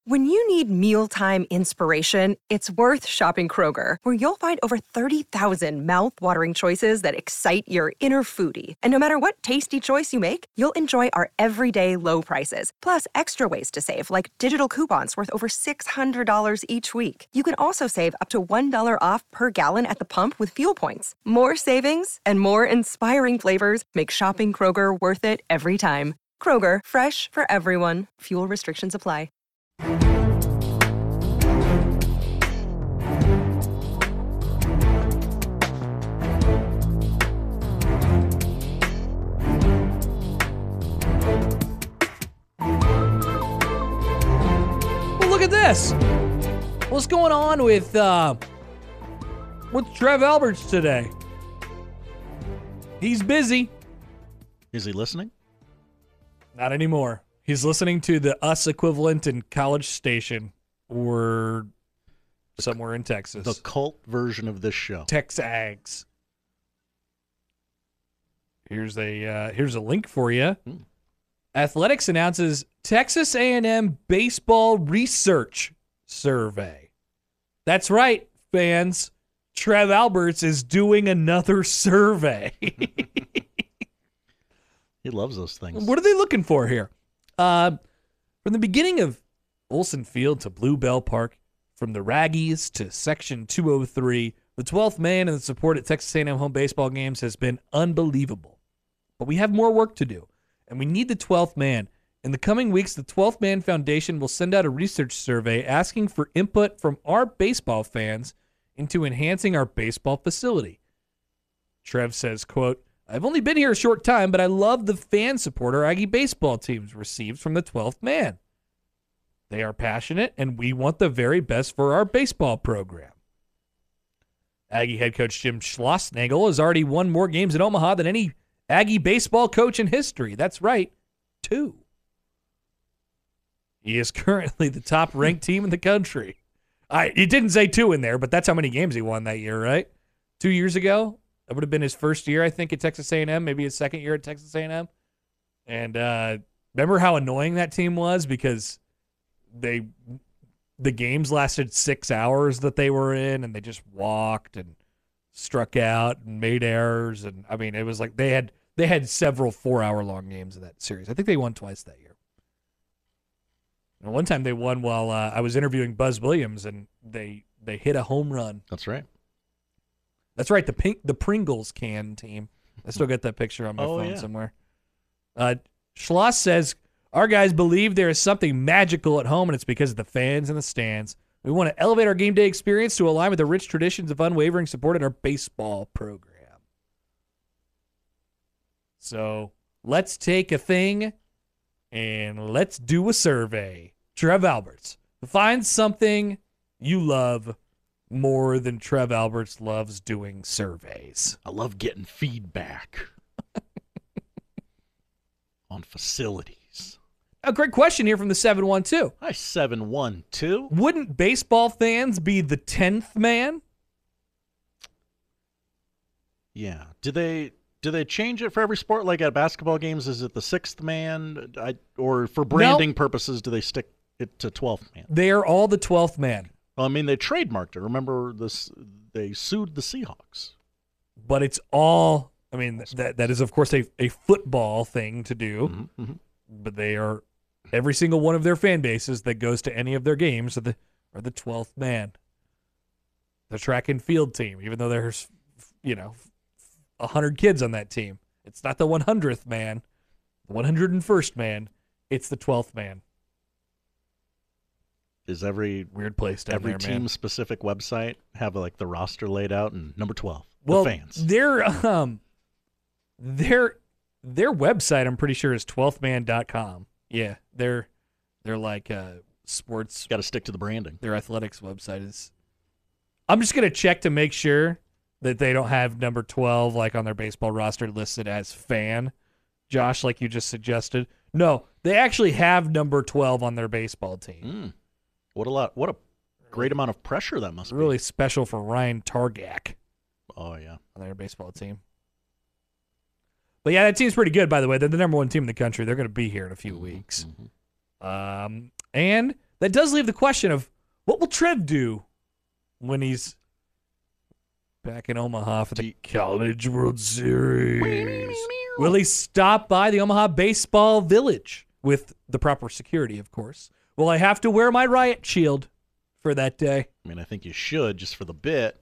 When you need mealtime inspiration, it's worth shopping Kroger, where you'll find over 30,000 mouth-watering choices that excite your inner foodie. And no matter what tasty choice you make, you'll enjoy our everyday low prices, plus extra ways to save, like digital coupons worth over $600 each week. You can also save up to $1 off per gallon at the pump with fuel points. More savings and more inspiring flavors make shopping Kroger worth it every time. Kroger, fresh for everyone. Fuel restrictions apply. Well, look at this. What's going on with Trev Alberts today? He's busy. Is he listening? Not anymore. He's listening to the Us equivalent in College Station or somewhere in Texas. The cult version of this show. Texags. Here's a link for you. Athletics announces Texas A&M baseball research survey. That's right, fans. Trev Alberts is doing another survey. He loves those things. What are they looking for here? From the beginning of Olsen Field to Bluebell Park, from the Raggies to Section 203, the 12th man and the support at Texas A&M home baseball games has been unbelievable. But we have more work to do, and we need the 12th man. In the coming weeks, the 12th Man Foundation will send out a research survey asking for input from our baseball fans into enhancing our baseball facility. Trev says, quote, I've only been here a short time, but I love the fan support our Aggie baseball teams receives from the 12th man. They are passionate, and we want the very best for our baseball program. Aggie head coach Jim Schlossnagle has already won more games in Omaha than any Aggie baseball coach in history. That's right, 2. He is currently the top-ranked team in the country. He didn't say 2 in there, but that's how many games he won that year, right? 2 years ago? That would have been his first year, I think, at Texas A&M, maybe his second year at Texas A&M. And remember how annoying that team was because the games lasted 6 hours that they were in, and they just walked and struck out and made errors. And I mean, it was like they had several 4-hour-long games in that series. I think they won twice that year. And one time they won while I was interviewing Buzz Williams, and they hit a home run. That's right. That's right, the Pringles can team. I still got that picture on my phone somewhere. Schloss says, our guys believe there is something magical at home, and it's because of the fans in the stands. We want to elevate our game day experience to align with the rich traditions of unwavering support in our baseball program. So let's take a thing and let's do a survey. Trev Alberts, find something you love more than Trev Alberts loves doing surveys. I love getting feedback on facilities. A great question here from the 712. Hi, 712. Wouldn't baseball fans be the 10th man? Yeah. Do they change it for every sport? Like at basketball games, is it the 6th man? Or for branding purposes, do they stick it to 12th man? They are all the 12th man. Well, I mean, they trademarked it. Remember this? They sued the Seahawks. But it's all, I mean, that is, of course, a football thing to do. Mm-hmm, mm-hmm. But they are, every single one of their fan bases that goes to any of their games are the 12th man. The track and field team, even though there's, 100 kids on that team. It's not the 100th man, the 101st man. It's the 12th man. Is every weird place down every there, team man. Specific website have like the roster laid out and number 12? Well, the fans. Their website, I'm pretty sure, is 12thman.com. Yeah, they're like sports. Got to stick to the branding. Their athletics website is. I'm just gonna check to make sure that they don't have number 12 like on their baseball roster listed as fan. Josh, like you just suggested. No, they actually have number 12 on their baseball team. What a great amount of pressure that must be. Really special for Ryan Targak. Oh, yeah. On their baseball team. But yeah, that team's pretty good, by the way. They're the number 1 team in the country. They're going to be here in a few weeks. Mm-hmm. And that does leave the question of what will Trev do when he's back in Omaha for the College World Series. Will he stop by the Omaha Baseball Village with the proper security, of course? Will I have to wear my riot shield for that day? I mean, I think you should just for the bit.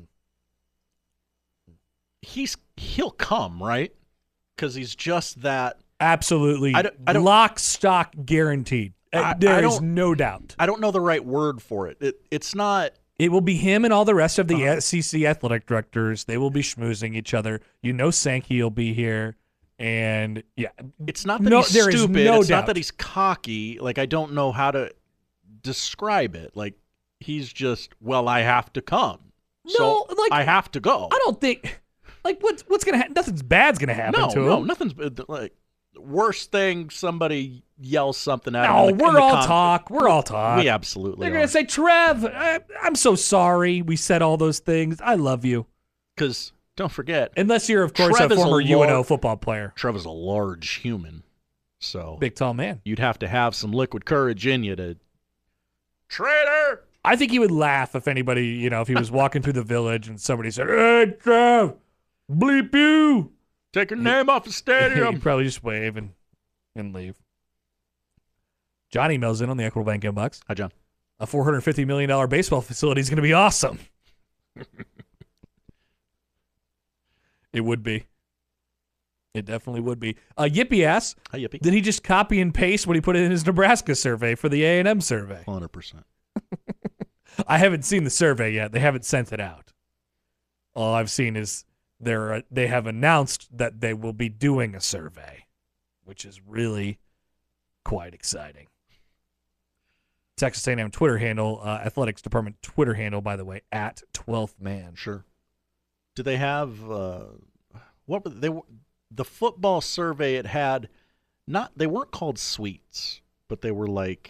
He'll come, right? Because he's just that. Absolutely. I don't, lock, stock, guaranteed. There's no doubt. I don't know the right word for it. It's not. It will be him and all the rest of the SEC athletic directors. They will be schmoozing each other. Sankey will be here. And, yeah. It's not that he's stupid. It's doubt. not that he's cocky. Like, I don't know how to describe it. Like, he's just, I have to come. So I have to go. I don't think, what's going to happen? Nothing's bad's going to happen to him. No, nothing's, worst thing, somebody yells something at him. No, we're all talk. We're all talk. We absolutely They're going to say, Trev, I'm so sorry we said all those things. I love you. Because, don't forget. Unless you're, of course, a former UNO football player. Trev is a large human. So big, tall man. You'd have to have some liquid courage in you to. Traitor! I think he would laugh if anybody, if he was walking through the village and somebody said, hey, Trev, bleep you. Take your name off the stadium. He'd probably just wave and leave. John emails in on the Equitable Bank inbox. Hi, John. A $450 million baseball facility is going to be awesome. It would be. It definitely would be. Yippee asks, Hi, Yippee. Did he just copy and paste what he put in his Nebraska survey for the A&M survey? 100%. I haven't seen the survey yet. They haven't sent it out. All I've seen is they have announced that they will be doing a survey, which is really quite exciting. Texas A&M Twitter handle, athletics department Twitter handle, by the way, at 12th man. Sure. Do they have the football survey? It had they weren't called suites, but they were like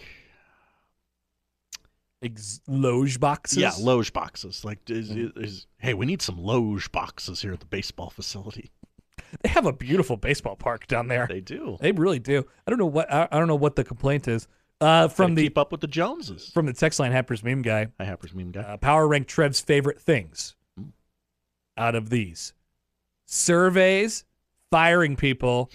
loge boxes. Yeah, loge boxes. Like, hey, we need some loge boxes here at the baseball facility. They have a beautiful baseball park down there. They do. They really do. I don't know what the complaint is. Keep up with the Joneses. From the text line, Happers Meme Guy. Hi, Happers Meme Guy. Power rank Trev's favorite things out of these: surveys, firing people,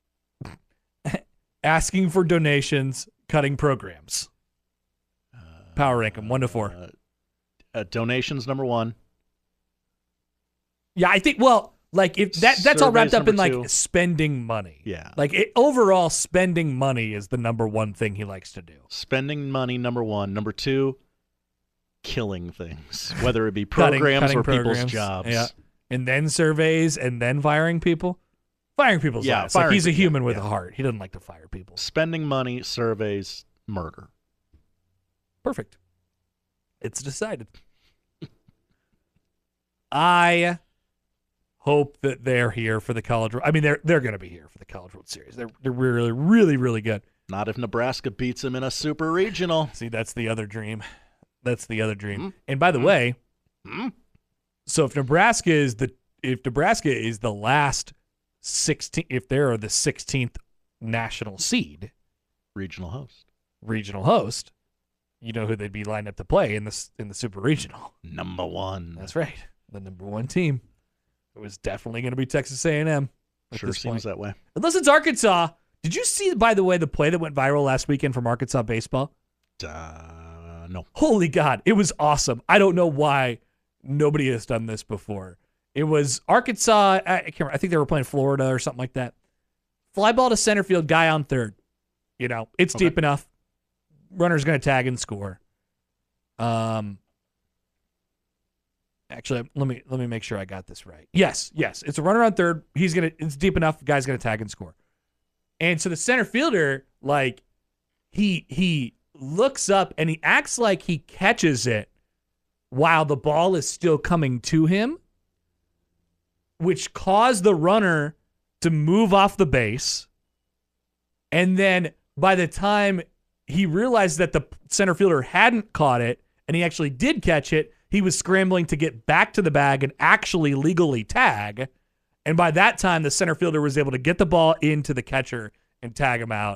asking for donations, cutting programs. Power rank them 1 to 4. Donations number 1. Yeah, I think. Well, if that's all wrapped up in 2. Spending money. Yeah. Overall, spending money is the number one thing he likes to do. Spending money, number 1. Number 2, killing things, whether it be programs or programs, people's jobs. Yeah. And then surveys, and then firing people. Firing people's jobs. He's a human with a heart. He doesn't like to fire people. Spending money, surveys, murder. Perfect. It's decided. I hope that they're here for the College World. I mean, they're going to be here for the College World Series. They're really, really, really good. Not if Nebraska beats them in a super regional. See, that's the other dream. And by the way, so if Nebraska is the last 16, if they're the 16th national seed, regional host, you know who they'd be lined up to play in the super regional. Number 1. That's right. The number 1 team. It was definitely going to be Texas A&M. Sure seems that way. Unless it's Arkansas. Did you see, by the way, the play that went viral last weekend from Arkansas baseball? No. Holy God. It was awesome. I don't know why nobody has done this before. It was Arkansas. I can't remember. I think they were playing Florida or something like that. Fly ball to center field, guy on third. It's deep enough. Runner's going to tag and score. Actually, let me make sure I got this right. Yes. It's a runner on third. It's deep enough. Guy's going to tag and score. And so the center fielder, he looks up and he acts like he catches it while the ball is still coming to him, which caused the runner to move off the base. And then by the time he realized that the center fielder hadn't caught it and he actually did catch it, he was scrambling to get back to the bag and actually legally tag. And by that time, the center fielder was able to get the ball into the catcher and tag him out.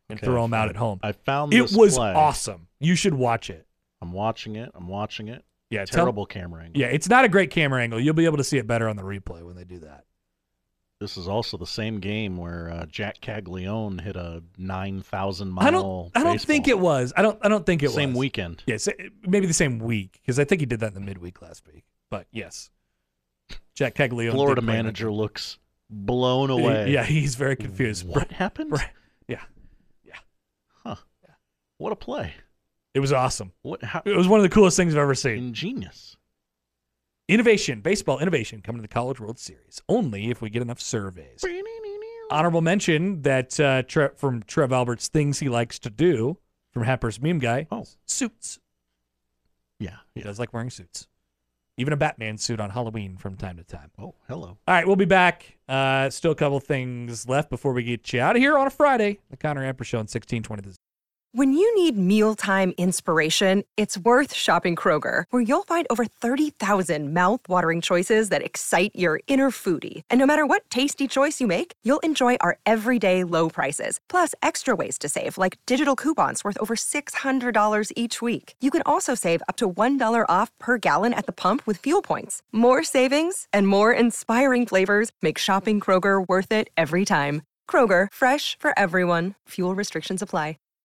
and throw them out at home. I found it this was play. awesome. You should watch it. I'm watching it. Yeah, Terrible camera angle. Yeah, it's not a great camera angle. You'll be able to see it better on the replay when they do that. This is also the same game where Jack Caglione hit a 9,000-mile I don't think it was. I don't think it was. Same weekend. Yes, maybe the same week, because I think he did that in the midweek last week. But yes, Jack Caglione. Florida manager looks blown away. Yeah, he's very confused. What happened? Yeah. Huh. Yeah. What a play. It was awesome. How, it was one of the coolest things I've ever seen. Ingenious. Innovation, baseball innovation coming to the College World Series. Only if we get enough surveys. Honorable mention that from Trev Albert's things he likes to do from Happer's Meme Guy. Oh. Suits. Yeah. He does like wearing suits. Even a Batman suit on Halloween from time to time. Oh, hello. All right, we'll be back. Still a couple things left before we get you out of here on a Friday. The Connor Amper Show on 1620. When you need mealtime inspiration, it's worth shopping Kroger, where you'll find over 30,000 mouth-watering choices that excite your inner foodie. And no matter what tasty choice you make, you'll enjoy our everyday low prices, plus extra ways to save, like digital coupons worth over $600 each week. You can also save up to $1 off per gallon at the pump with fuel points. More savings and more inspiring flavors make shopping Kroger worth it every time. Kroger, fresh for everyone. Fuel restrictions apply.